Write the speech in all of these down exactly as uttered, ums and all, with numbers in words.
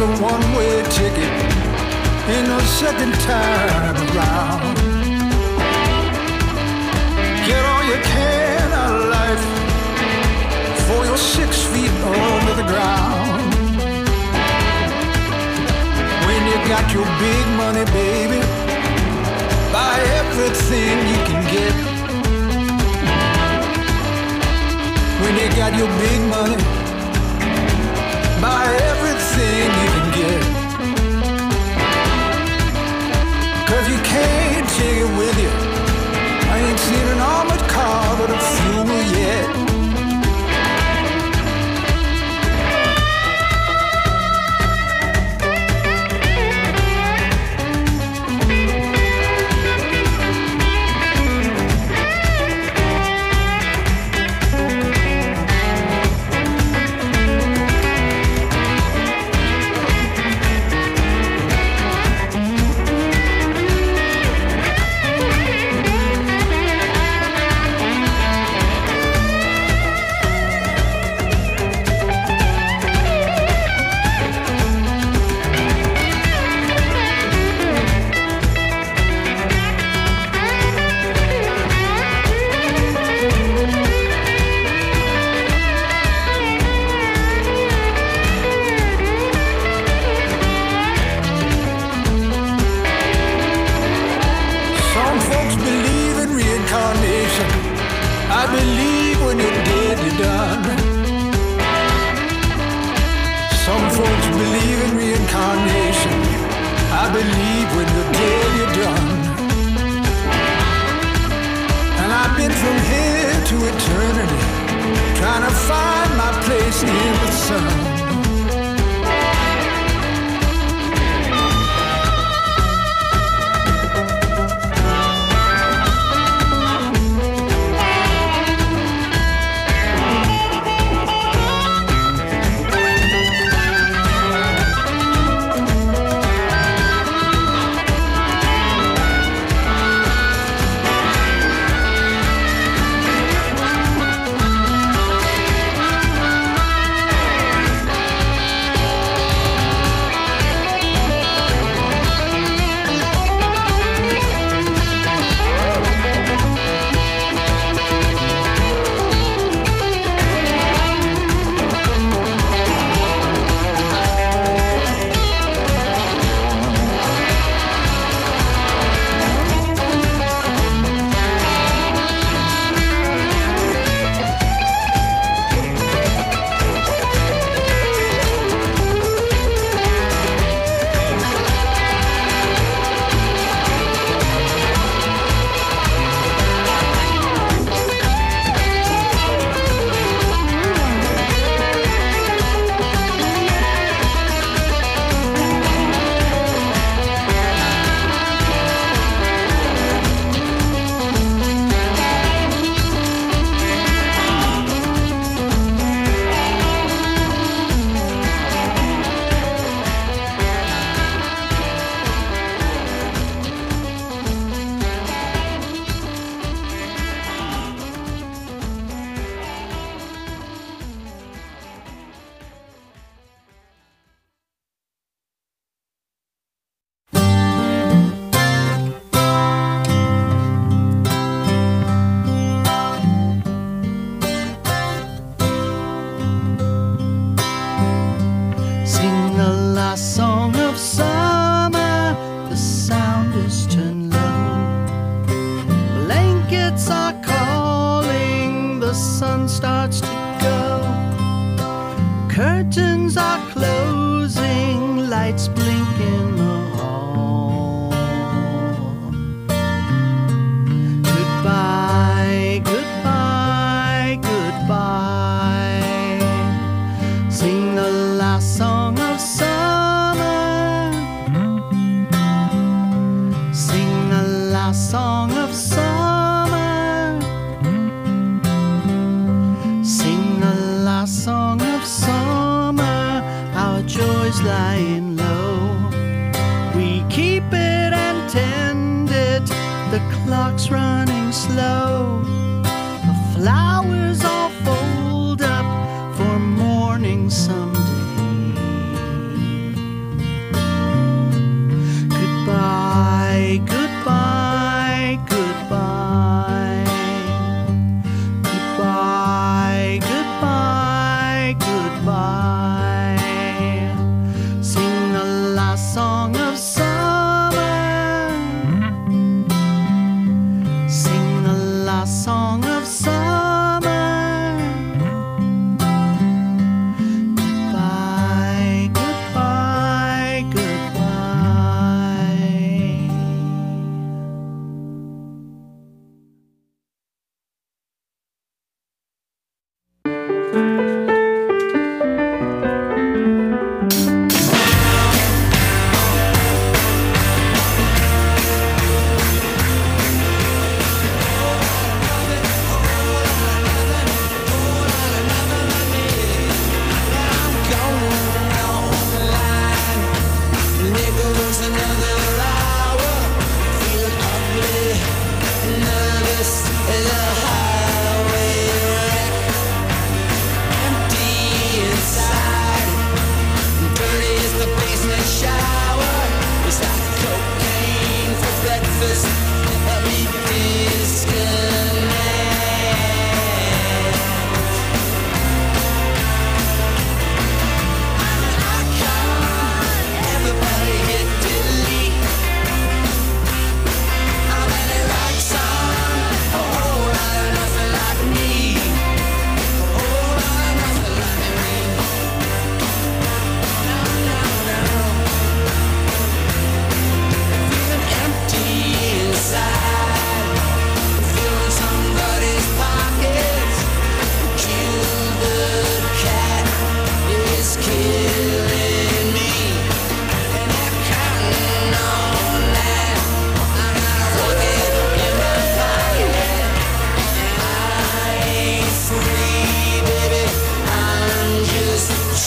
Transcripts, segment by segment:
a one-way ticket, ain't no second time around. Get all you can out of life before you're six feet under the ground. When you got your big money, baby, buy everything you can get. When you got your big money, buy everything you can get. Cause you can't take it with you. I ain't seen an armored car with a funeral yet. I believe when you're dead, you're done. Some folks believe in reincarnation. I believe when you're dead, you're done. And I've been from here to eternity, trying to find my place in the sun. Curtains are closing, lights blink in the hall. Goodbye, goodbye, goodbye. Sing the last song of summer. Sing the last song of summer. Sing the last song of summer. Our joys lying low. We keep it and tend it. The clock's running slow. The flowers all fold up for morning someday.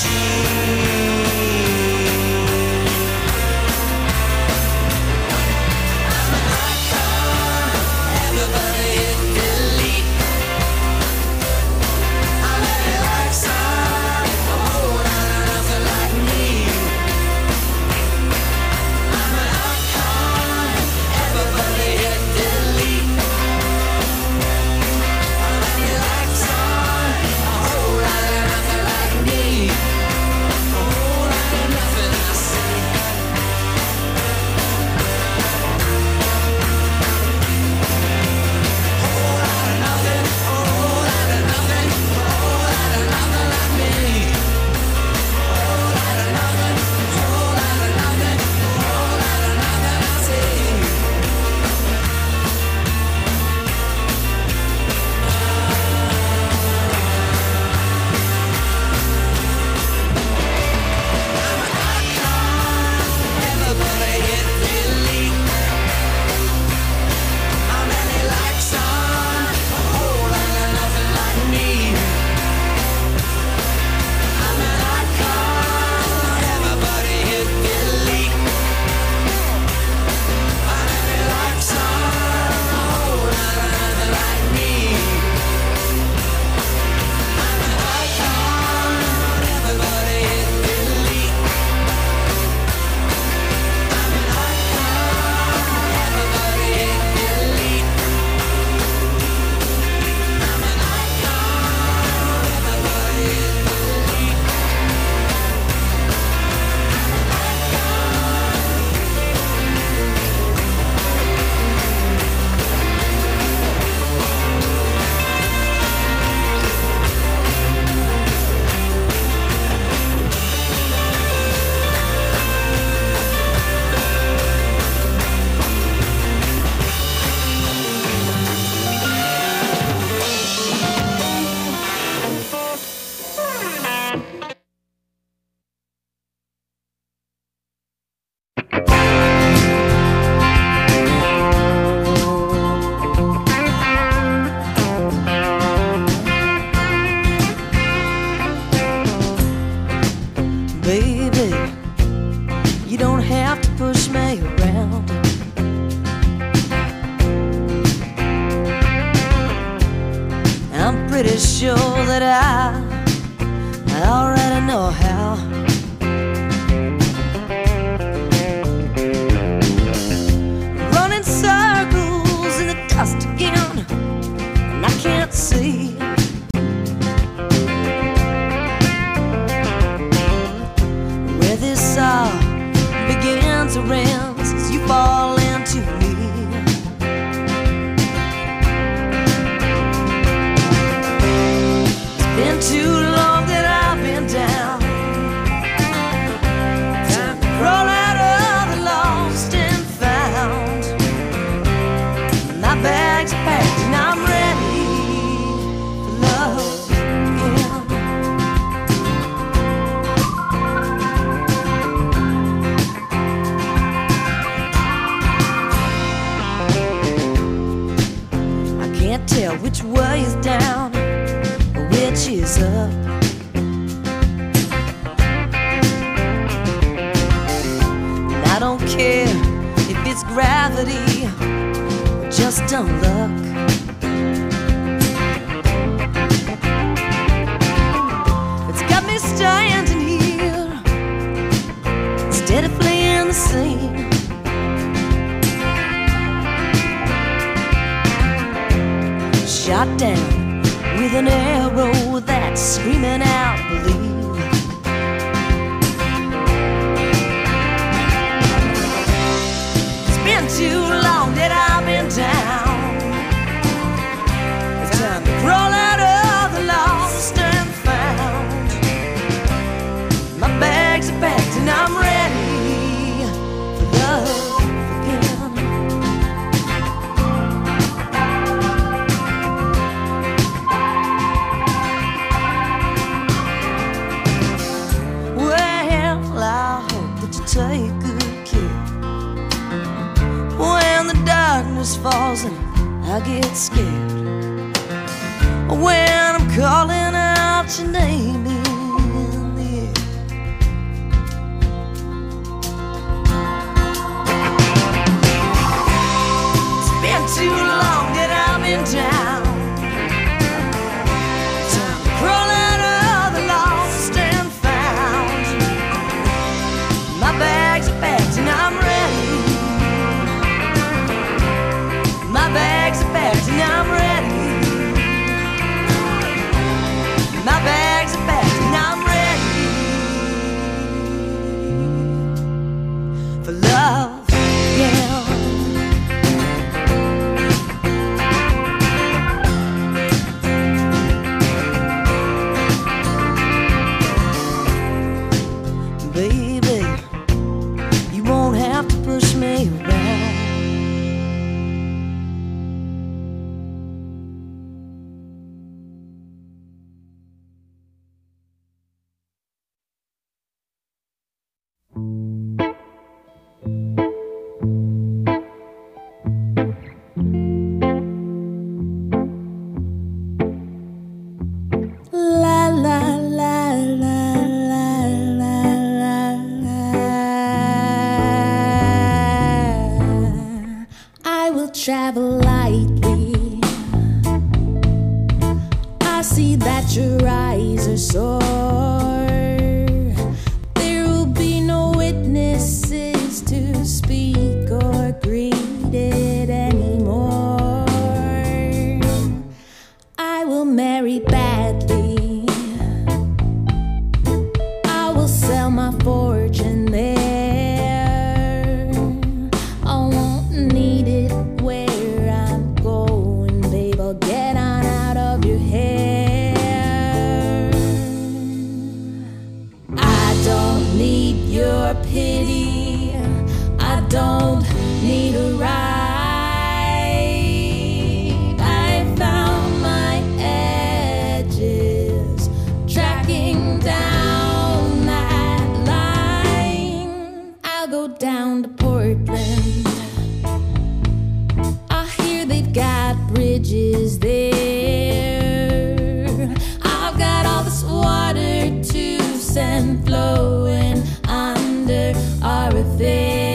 pretty sure that I, I already know how. Running circles in the dust again, and I can't see where this all begins or ends as you fall into me. Been too long that I've been down. Time to crawl out of the lost and found. My bags are packed and I'm ready for love again. I can't tell which way is down, which is up. And I don't care if it's gravity or just dumb luck. It's got me standing here instead of fleeing the scene. Shot down with an arrow that's screaming out, believe. It's been too long that I've been down. It's time to crawl out of the lost and found. My bags are packed and I'm ready for love. Take good care. When the darkness falls and I get scared, when I'm calling out your name in the air. juice and flowing under our affair.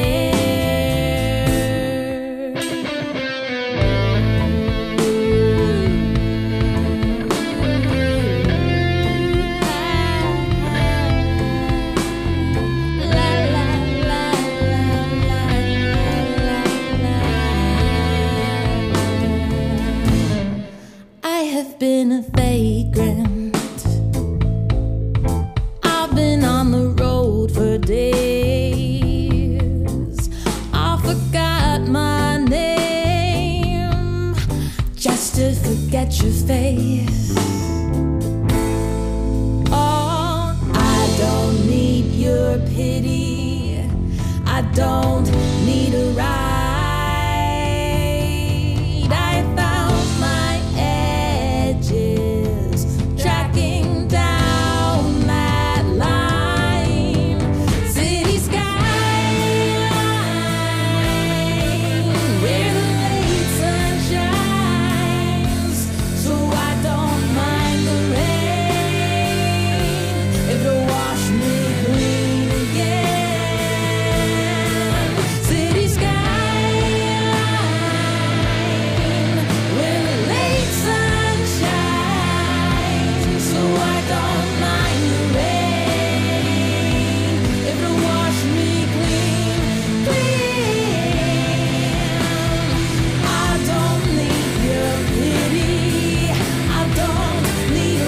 Been a vagrant. I've been on the road for days. I forgot my name just to forget your face. Oh, I don't need your pity. I don't need a ride. I found my tracking down that line, city skyline, where the late sun shines. So I don't mind the rain if it'll wash me clean again. City skyline, where the late sun shines. So I don't mind the rain if it'll wash me clean, clean. I don't need your pity. I don't need a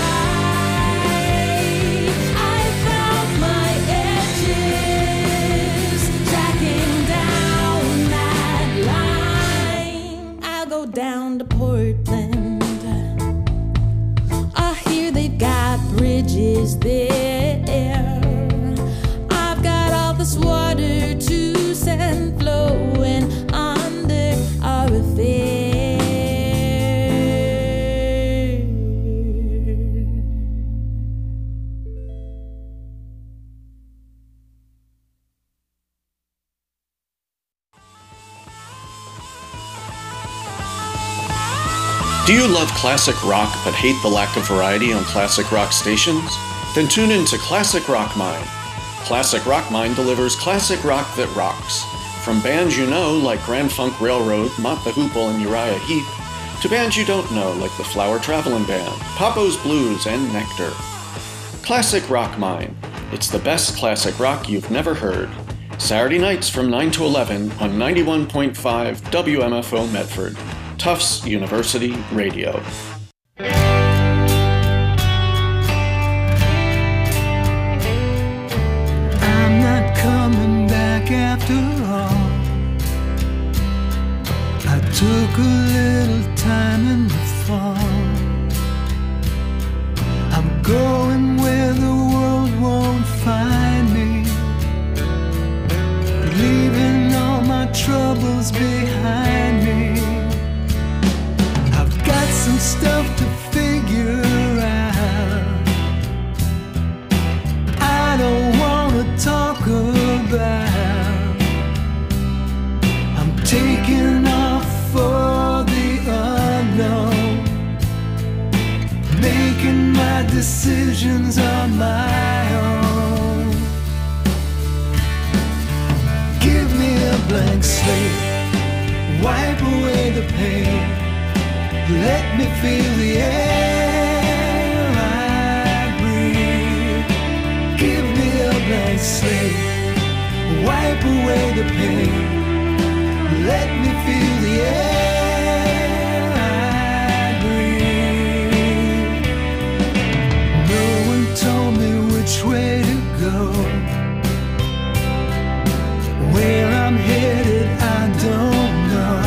ride. I found my edges, tracking down that line. I'll go down to Portland. They've got bridges there. I've got all this water to send flowing under our affair. Do you love classic rock but hate the lack of variety on classic rock stations? Then tune in to Classic Rock Mine. Classic Rock Mine delivers classic rock that rocks. From bands you know like Grand Funk Railroad, Mott the Hoople, and Uriah Heep, to bands you don't know like the Flower Traveling Band, Papo's Blues, and Nectar. Classic Rock Mine. It's the best classic rock you've never heard. Saturday nights from nine to eleven on ninety-one point five W M F O Medford. Tufts University Radio. I'm not coming back after all. I took a little time in the fall. I'm going where the world won't find me, leaving all my troubles behind me. Got some stuff to figure out. I don't want to talk about. I'm taking off for the unknown, making my decisions on my own. Give me a blank slate, wipe away the pain. Let me feel the air I breathe. Give me a blank slate, wipe away the pain. Let me feel the air I breathe. No one told me which way to go. Where I'm headed, I don't know.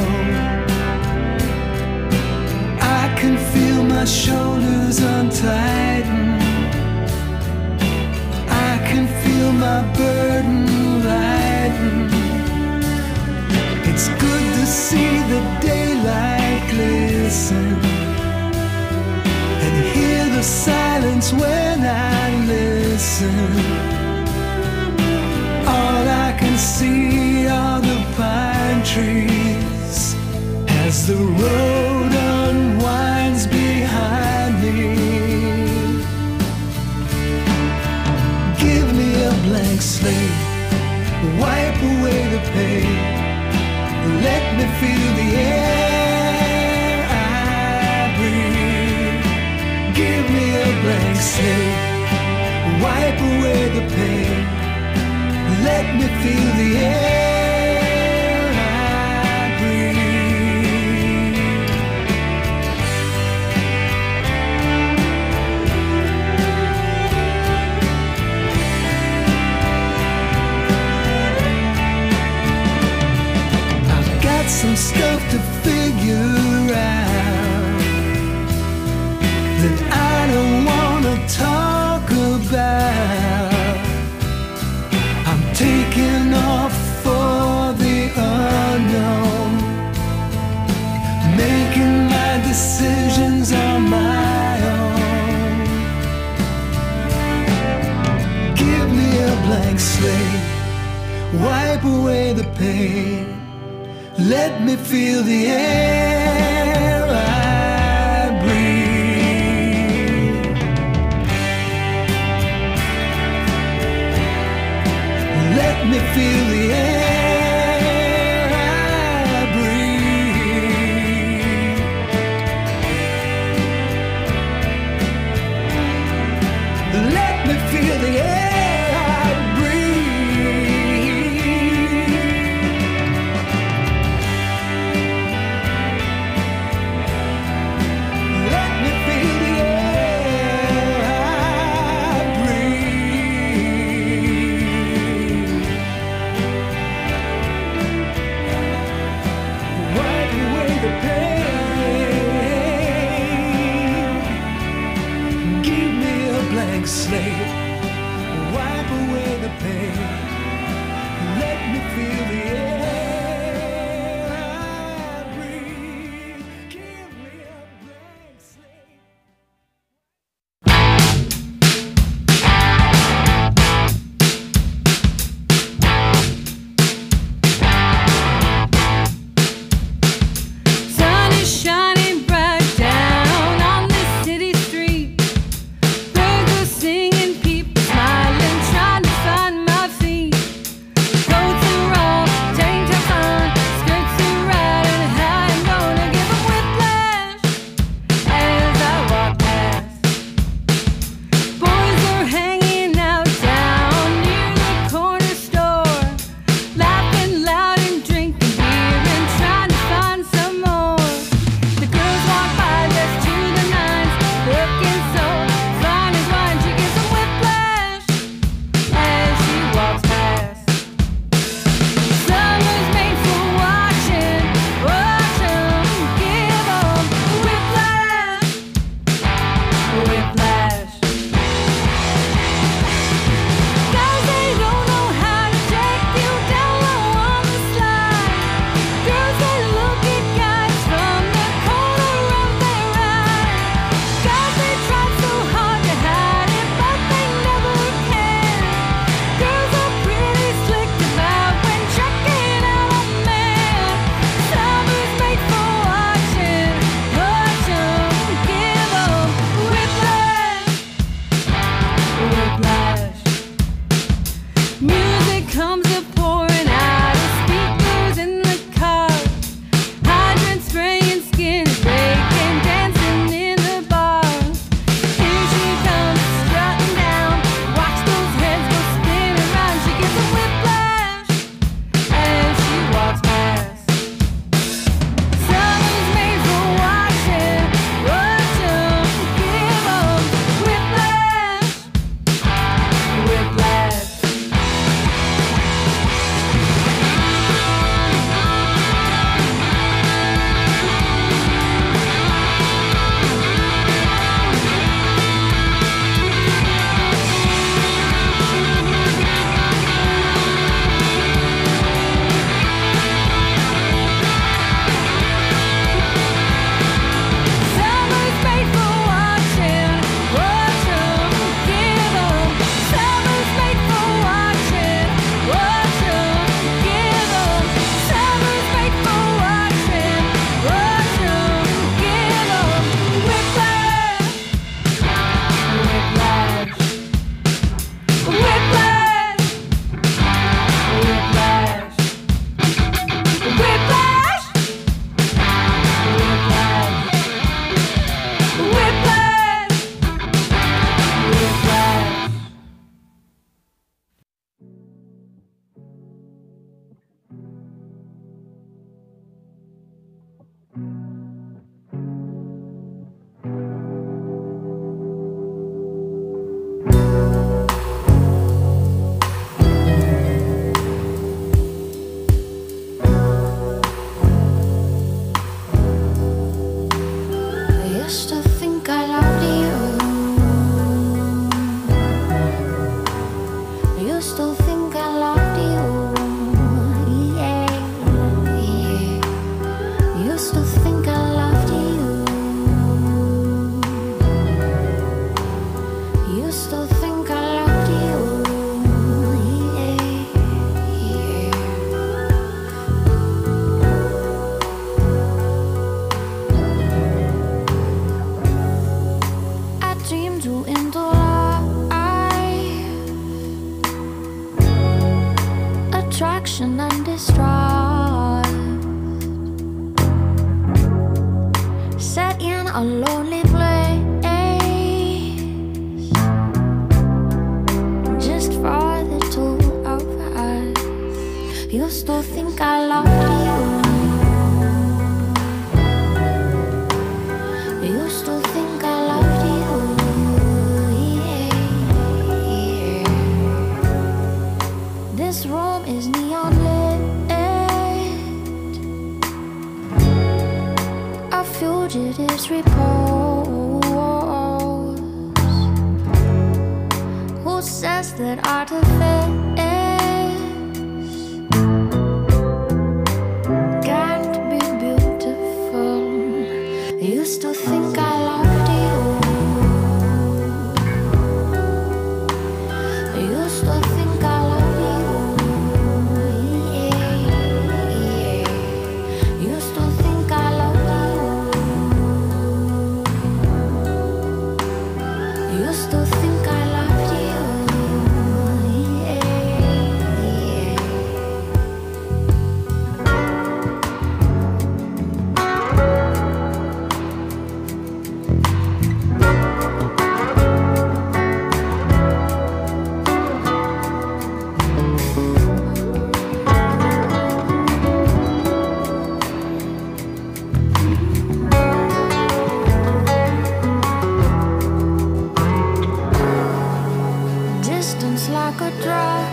I can feel my shoulders untighten. I can feel my burden lighten. It's good to see the daylight glisten and hear the silence when I listen. All I can see are the pine trees as the road unwinds behind me. blank slate, wipe away the pain. Let me feel the air I breathe. Give me a blank slate, wipe away the pain. Let me feel the air I breathe. I've got some stuff to figure out that I don't wanna talk about. I'm taking off for the unknown, making my decisions on my own. Give me a blank slate, wipe away the pain. Let me feel the air I breathe. Let me feel the air I breathe. Let me feel the air I breathe. Let me feel the air I breathe. Wipe away the pain. Give me a blank slate, wipe away the pain. Let me feel the air I breathe. Give me a blank slate. Sun is shining bright down on this city street. Birds are singing, people smiling, trying to find my feet. Goats are all still think I loved you. Yeah. I dreamed you into life, attraction and distrust, set in a lonely place. You still think I love you. You still think I loved you. Yeah, yeah. This room is neon lit, a fugitive's repose. Who says that artifice still think I loved you. You still think I love you. Yeah, yeah. You still think I love you. You still think I loved you. Yeah, yeah. Distance like a drug,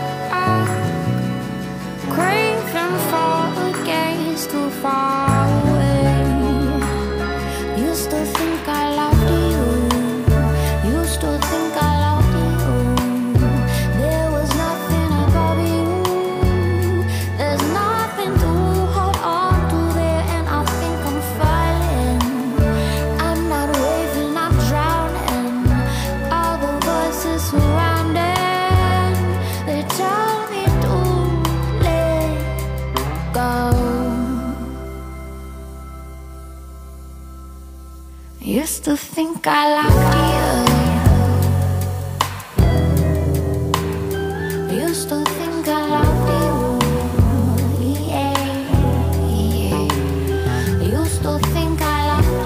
craving for a gaze too far away. You still think I loved you. You still think I loved you. There was nothing above you. There's nothing to hold on to there, and I think I'm falling. I'm not waving, I'm drowning. All the voices surrounding, they tell me to let go. You still think I loved you. You still think I loved you. Yeah, yeah. You still think I loved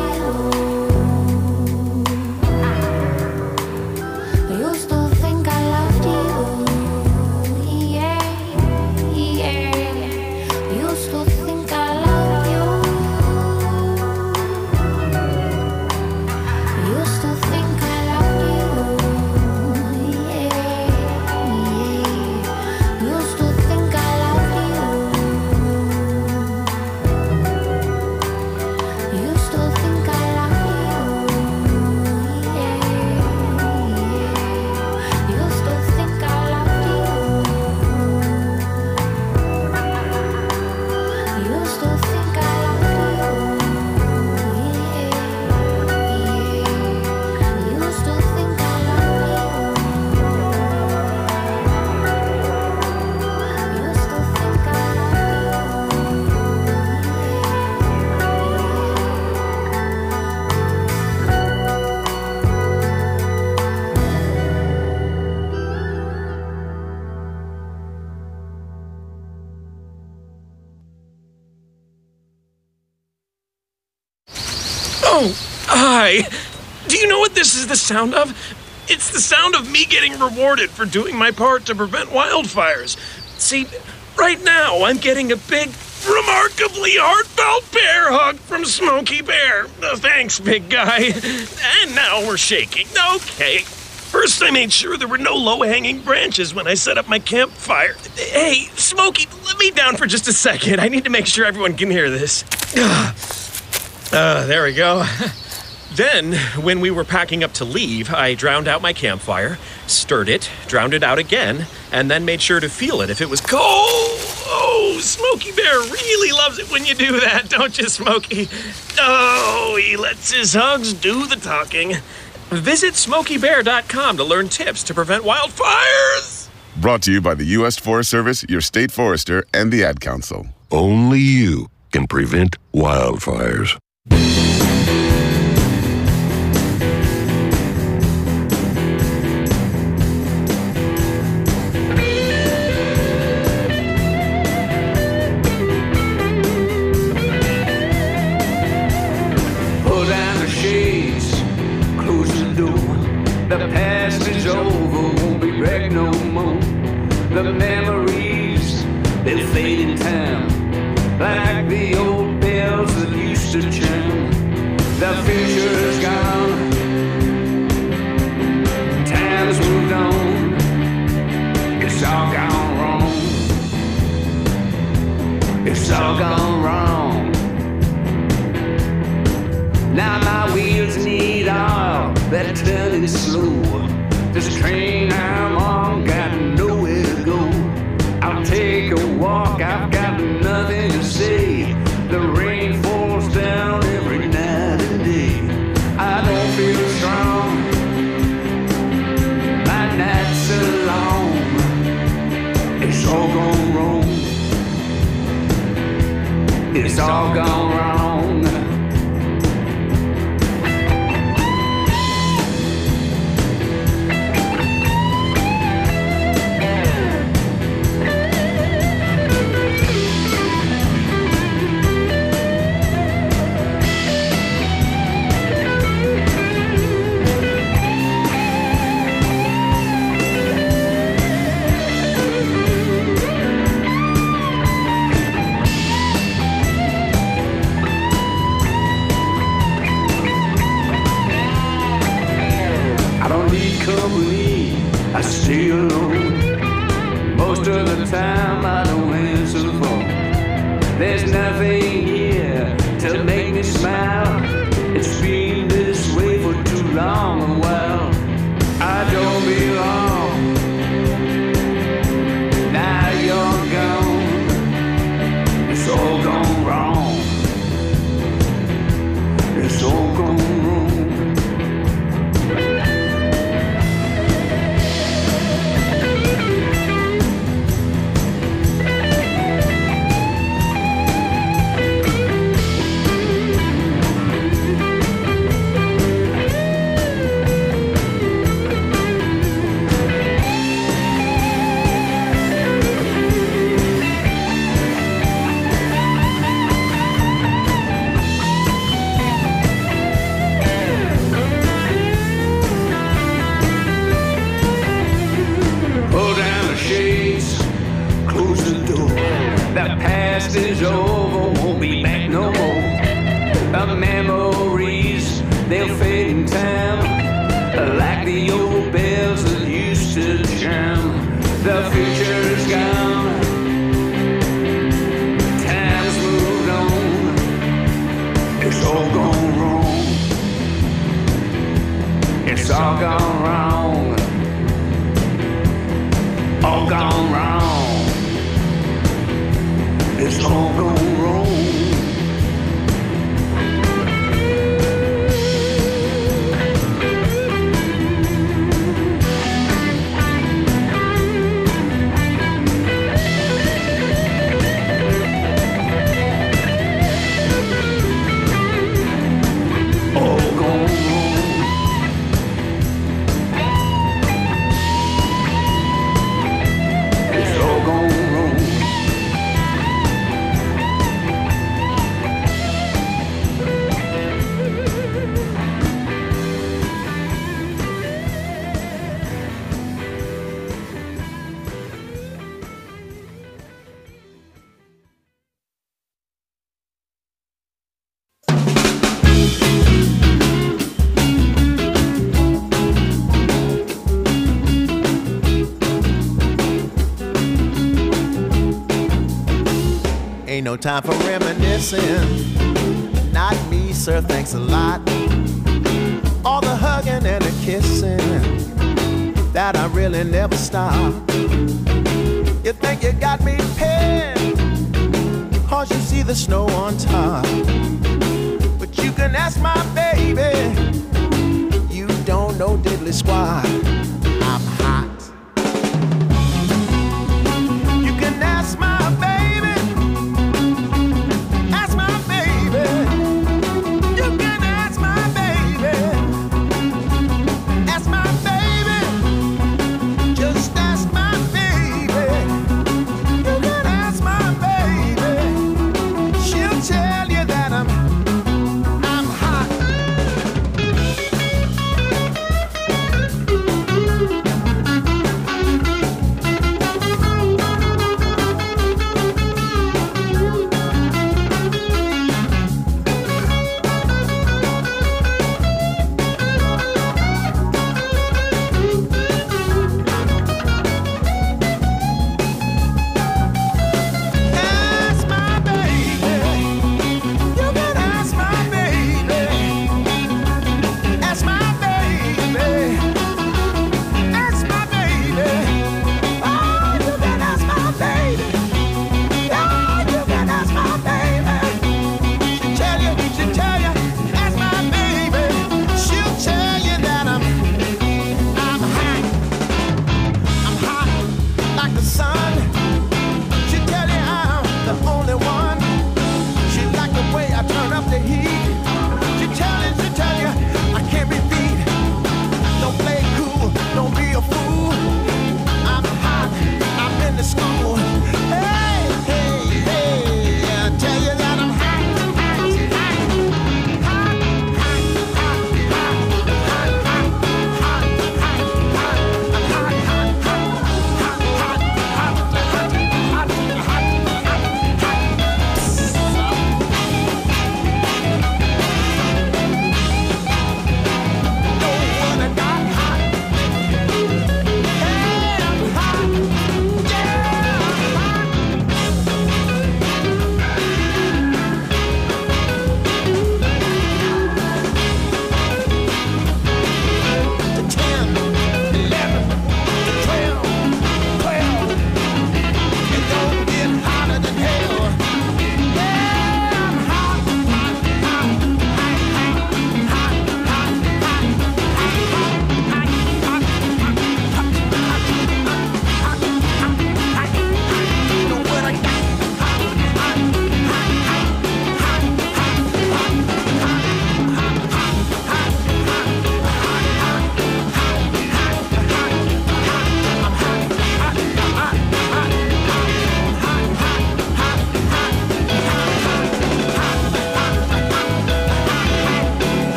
you. You still think I loved you. Yeah, yeah. You still think I love you. You still think I love you. Yeah, yeah. You still think I love you. You still think I love you. Yeah, yeah. You still think I love you. You still think I love you. Yeah, yeah. You still think I love you. You still think I Oh, hi. Do you know what this is the sound of? It's the sound of me getting rewarded for doing my part to prevent wildfires. See, right now I'm getting a big, remarkably heartfelt bear hug from Smokey Bear. Uh, thanks, big guy. And now we're shaking. Okay. First, I made sure there were no low-hanging branches when I set up my campfire. Hey, Smokey, let me down for just a second. I need to make sure everyone can hear this. Uh, there we go. Then, when we were packing up to leave, I drowned out my campfire, stirred it, drowned it out again, and then made sure to feel it if it was cold. Oh, Smokey Bear really loves it when you do that, don't you, Smokey? Oh, he lets his hugs do the talking. Visit Smokey Bear dot com to learn tips to prevent wildfires. Brought to you by the U S Forest Service, your state forester, and the Ad Council. Only you can prevent wildfires. Pull down the shades, close the door. The past is over, won't be back no more. The memories, they fade in time, like the old bells that used to chime. The future's gone, time's moved on. It's all gone wrong. It's all gone wrong. Now my wheels need oil, they're turning slow. This train I'm on got nowhere to go. I'll take a walk, I've got nothing to say. The rain falls down every night and day. I don't feel strong, my nights are long. It's all gone wrong. It's all gone wrong. Company, I stay alone. Most of the time I don't answer the phone. There's nothing here to make me smile. It's been this way for too long a while. I don't belong. Now you're gone. It's all gone wrong. It's all gone wrong. The past is over, won't be back no more. The memories, they'll fade in time, like the old bells that used to chime. The future's gone, time's moved on. It's all gone wrong. It's all gone wrong. All gone wrong. It's all gone wrong. Ain't no time for reminiscing. Not me, sir, thanks a lot. All the hugging and the kissing that I really never stop. You think you got me pinned, cause you see the snow on top. But you can ask my baby, you don't on no diddly squat. I'm hot. You can ask my baby, ask my baby. You can ask my baby, ask my baby. Just ask my baby. You can ask my baby. She'll tell you that I'm I'm hot.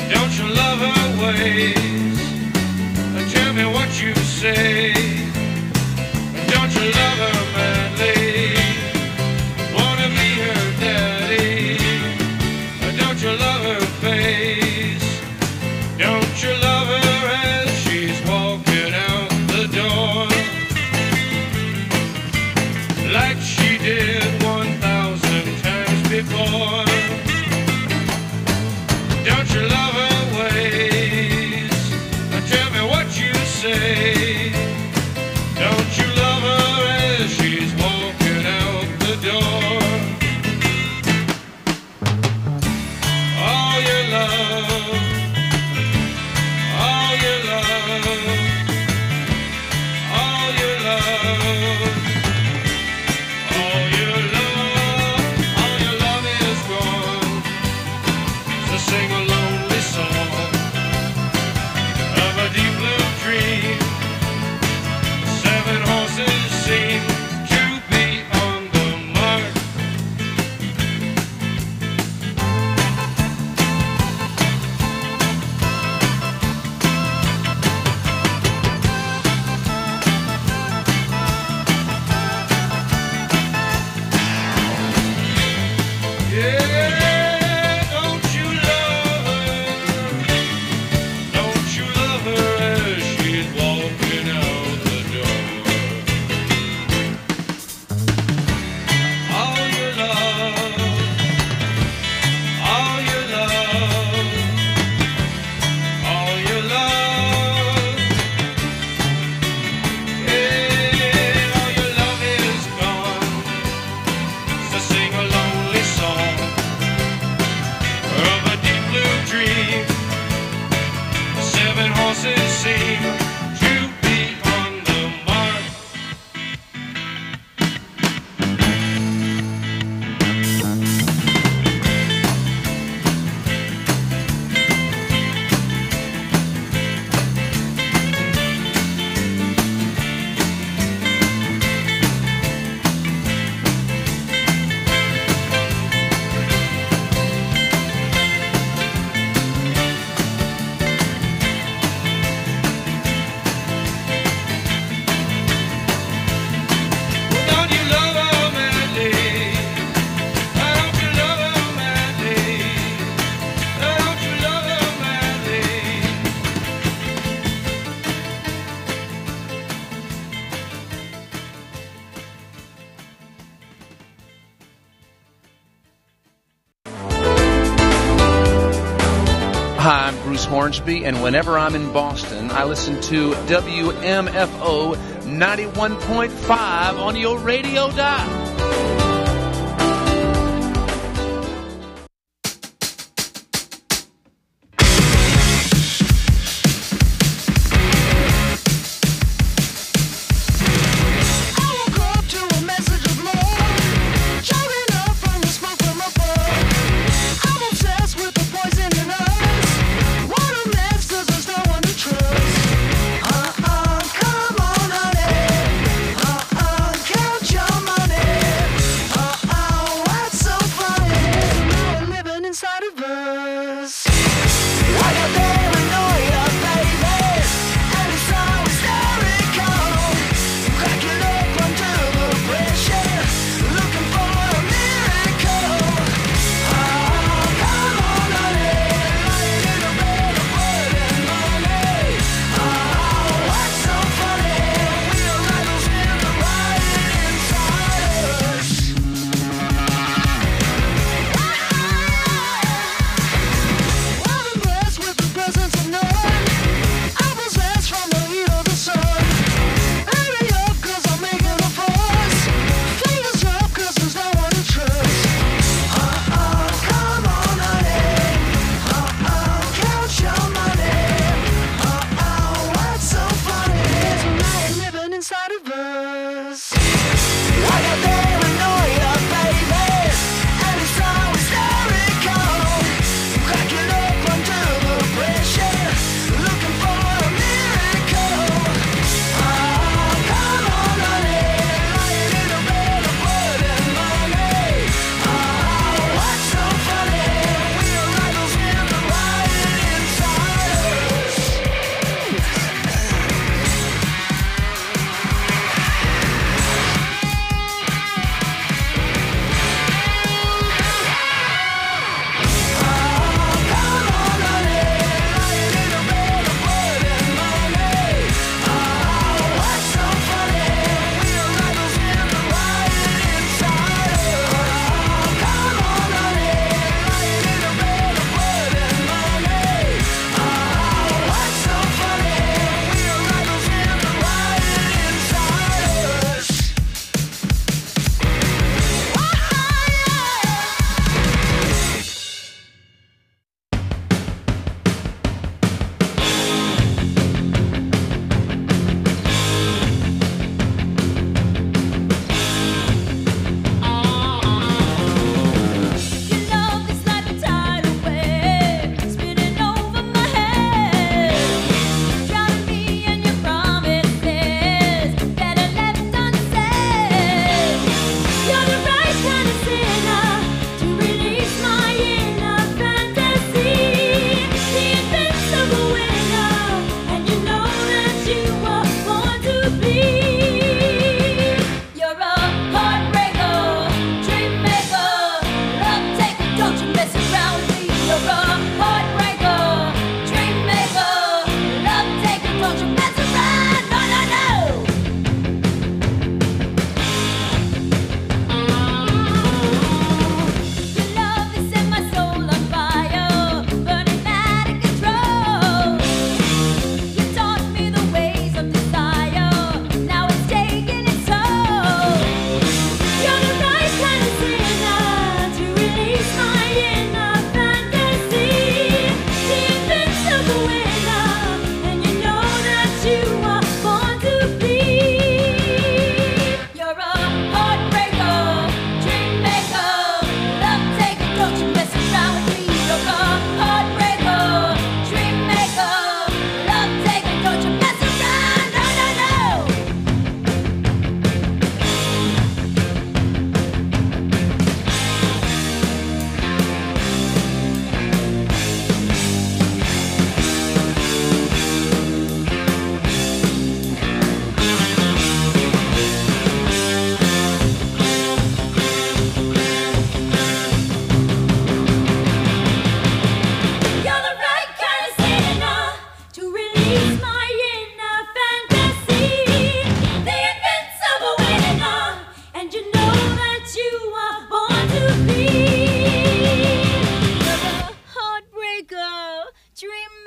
Don't you love her ways? Tell me what you say. Don't you love her madly? Wanna be her daddy? Don't you love her face? Don't you love her as she's walking out the door? Like she did one thousand times before. Don't you love her ways? Tell me what you say. Don't you love her as she's walking out the door? All your love, all your love, all your love, all your love, all your love is gone. So sing a lonely song of a deep blue dream. Seven horses seem to be on the mark. Yeah, don't you love her? Don't you love her as she's walking out the door? All your love, all your love, all your love. Yeah, all your love is gone. So sing a lonely song of a deep blue dream. Seven horses seem to be on the mark. Don't you love her madly? Don't you love her madly? Don't you love her madly? Hi, I'm Bruce Hornsby, and whenever I'm in Boston, I listen to W M F O ninety-one point five on your radio dial. Uh-uh, come on, honey. Uh-uh, count your money.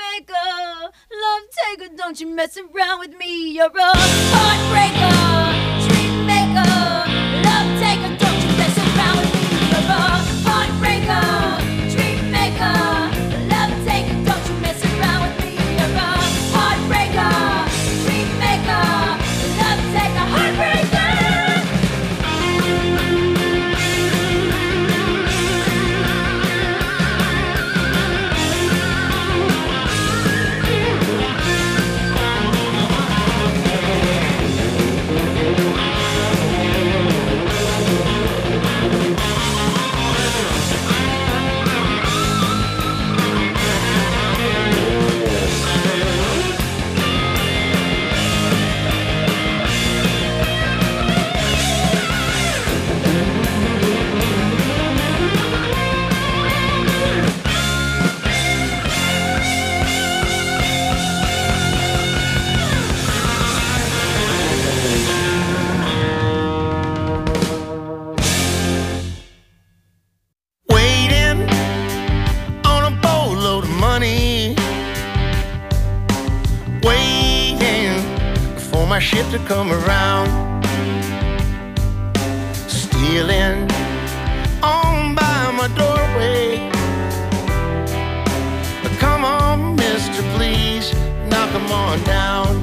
maker, love taker, don't you mess around with me. You're a heartbreaker, dream maker, love taker, don't you mess around with me. You're a heartbreaker, dream maker, love taker, don't you mess around with me. You're a heartbreaker, dream maker, love taker, heartbreaker. My ship to come around, stealing on by my doorway. Come on, mister, please knock 'em on down.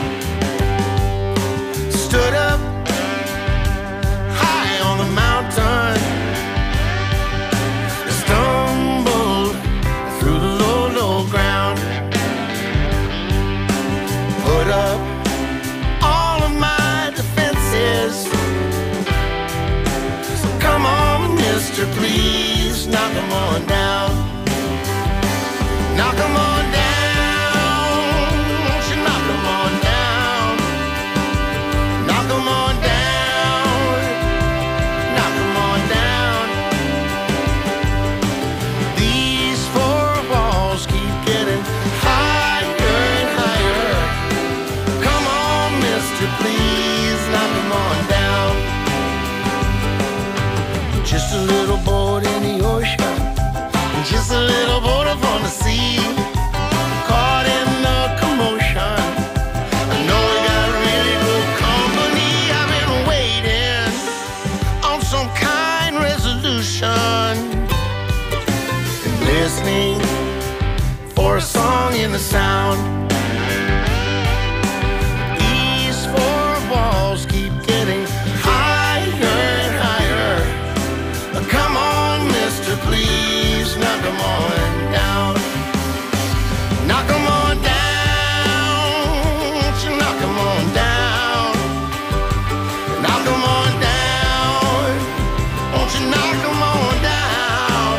Stood up high on the mountain, stumbled through the low, low ground, put up come on, mister, please knock 'em on down. Knock 'em on down. Won't you knock 'em on down? Knock 'em on down. Knock 'em on down. These four walls keep getting higher and higher. Come on, mister, please knock 'em on down. Just a little boat in the ocean, just a little boat up on the sea, caught in the commotion. I know we got really good company. I've been waiting on some kind resolution, and listening for a song in the sound. These four walls keep getting higher and higher. Come on, mister, please knock 'em on down. Knock 'em on down. Won't you knock 'em on down? Knock 'em on down. Won't you knock 'em on down?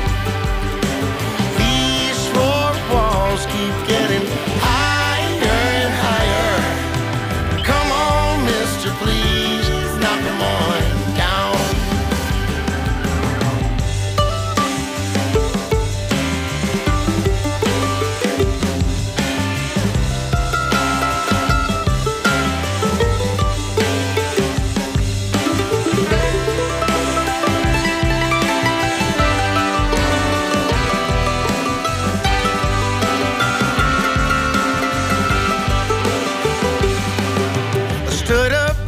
These four walls keep getting higher and higher. Come on, mister, please knock 'em on down. Stood up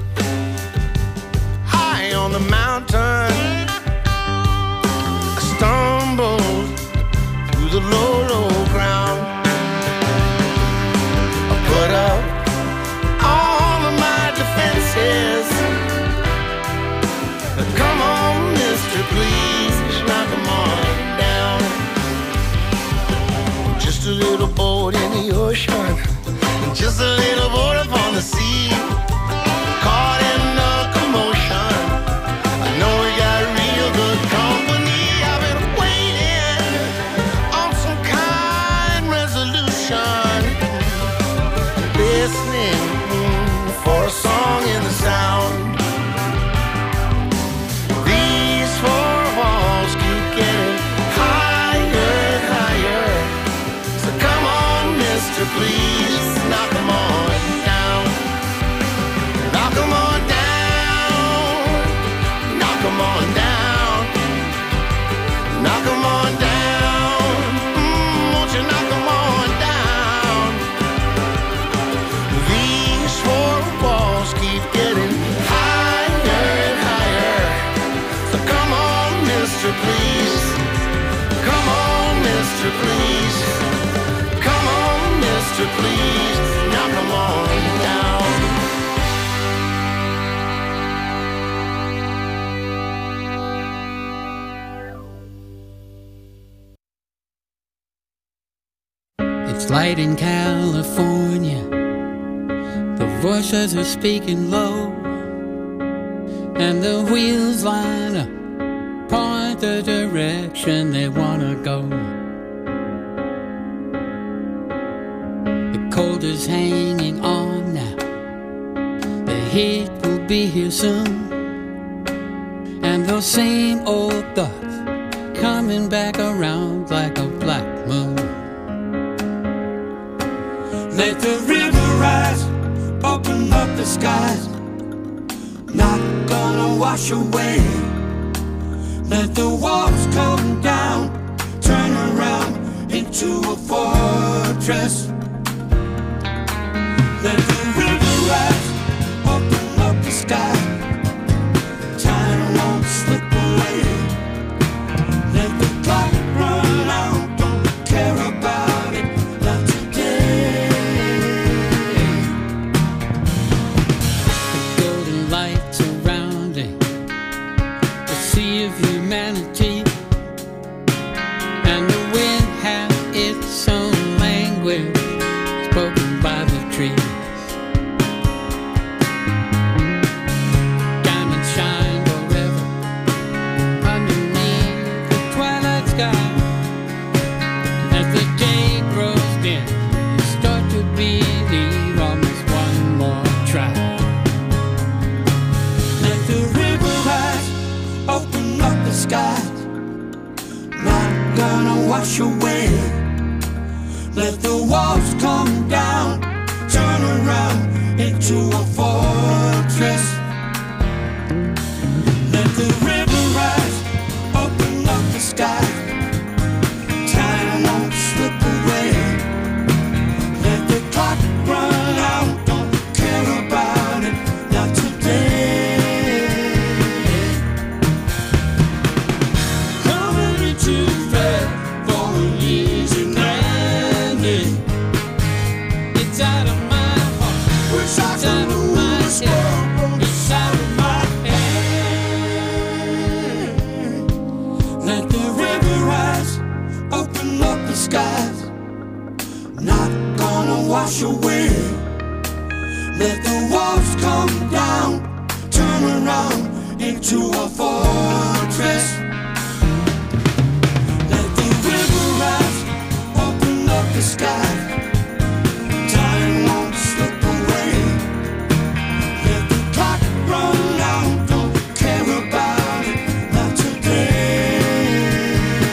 high on the mountain, I stumbled through the low, low ground. I put up all of my defenses. Come on, mister, please knock 'em on down. Just a little boat in the ocean, just a little boat up on the sea, caught in the commotion. I know we got real good company. I've been waiting on some kind resolution, listening for a song in the sound. These four walls keep getting higher and higher. So come on, mister, please knock 'em on down. Knock 'em on down. Knock 'em on down. Knock 'em on down. Mm, won't you knock 'em on down? light in California. The voices are speaking low, and the wheels line up, point the direction they wanna go. The cold is hanging on now, the heat will be here soon, and those same old thoughts coming back around like a black moon. Let the river rise, open up the skies, not gonna wash away. Let the walls come down, turn around into a fortress. Let the river rise, open up the sky, time won't slip away. Let the clock run out, don't care about it, not today. The golden light surrounding the sea of humanity, and the wind has its own language spoken by the trees. Diamonds shine forever underneath the twilight sky. As the day grows dim, you start to believe almost one more try. Let the river rise, open up the skies, not gonna wash away. Let the walls come down, turn around into a fortress. Let the river rise, open up the sky, time won't slip away. Let the clock run out, don't care about it, not today. Coming into red for an easy landing. It's out of my heart, Wish I it's could out of my lose head, it's out of my head. Let the river rise, open up the skies, not gonna wash away. Let the walls come down, turn around into a fortress. Let the river rise, open up the sky, time won't slip away. Let the clock run out, don't care about it, not today.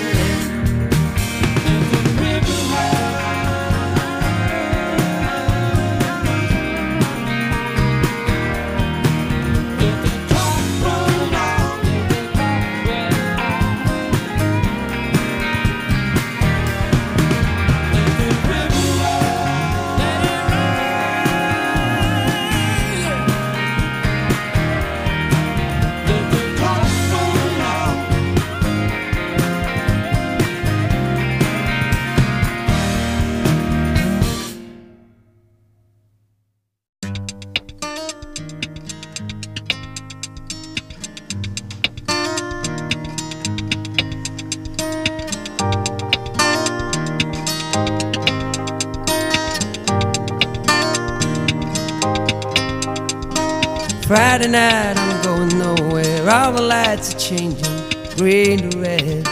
Let the river rise, let the clock run out, let the clock run out. Let the river rise, let it rise. Let the clock run out. Friday night, I'm going nowhere. All the lights are changing, green to red.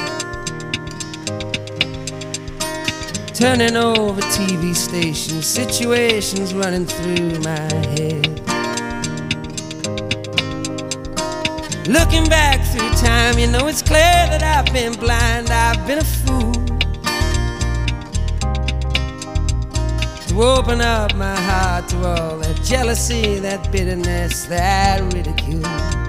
Turning over T V stations, situations running through my head. Looking back through time, you know it's clear that I've been blind, I've been a fool to open up my heart to all that jealousy, that bitterness, that ridicule.